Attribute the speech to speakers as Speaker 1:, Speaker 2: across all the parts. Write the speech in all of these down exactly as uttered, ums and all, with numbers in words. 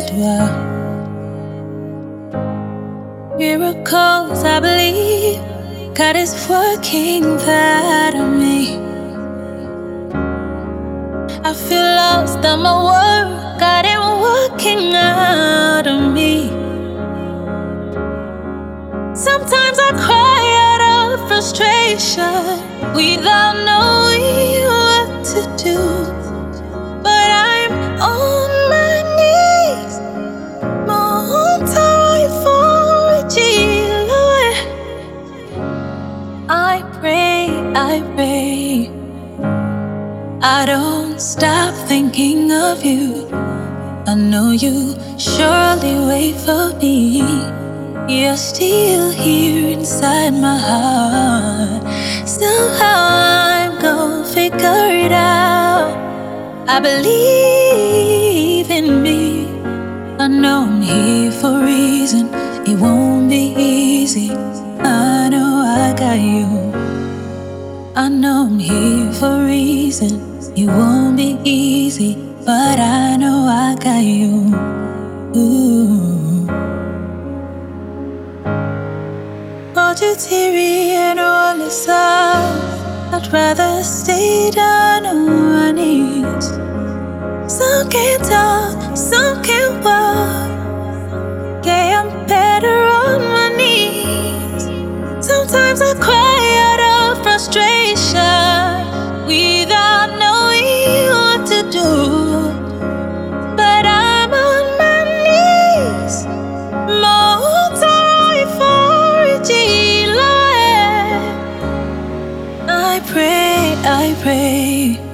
Speaker 1: Elédùà. Miracles, I believe God is working that on me. I feel lost on my work, God ain't working out on me. Sometimes I cry out of frustration without knowing what to do. But I'm on my knees, my time for Lord. I pray, I pray. I don't stop thinking of you. I know you surely wait for me. You're still here inside my heart. Somehow I'm gonna figure it out. I believe in me. I know I'm here for a reason. It won't be easy. I know I got you. I know I'm here for a reason. It won't be easy, but I know I got you. Ooh. Roger Terry and all this up. I'd rather stay down on my knees. Some can't talk, some can't walk. Yeah, I'm better on my knees. Sometimes I cry out of frustration without knowing what to do. But I'm on my knees, more time for Lord. I pray, I pray.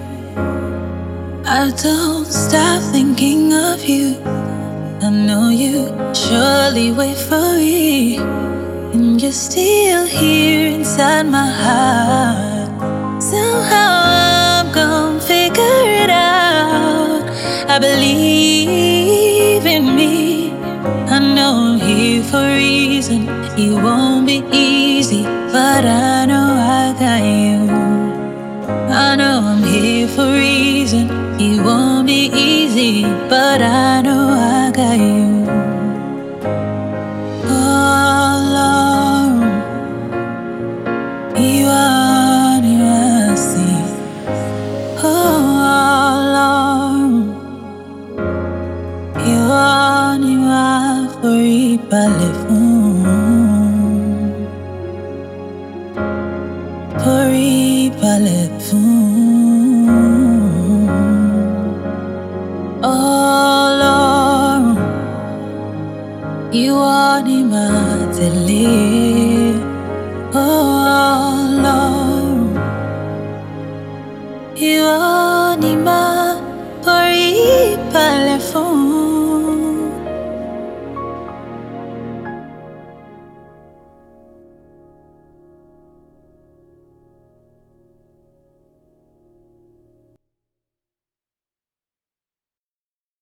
Speaker 1: I don't stop thinking of you. I know you surely wait for me. And you're still here inside my heart. Somehow I'm gonna figure it out. I believe in me. I know I'm here for a reason. It won't be easy, but I know I got you. I know I'm here for a reason. It won't be easy, but I know I got you. Oh Lord, you are the mercy. Oh Lord, you are the one for for Oh Lord, you are the man. Oh Lord, you are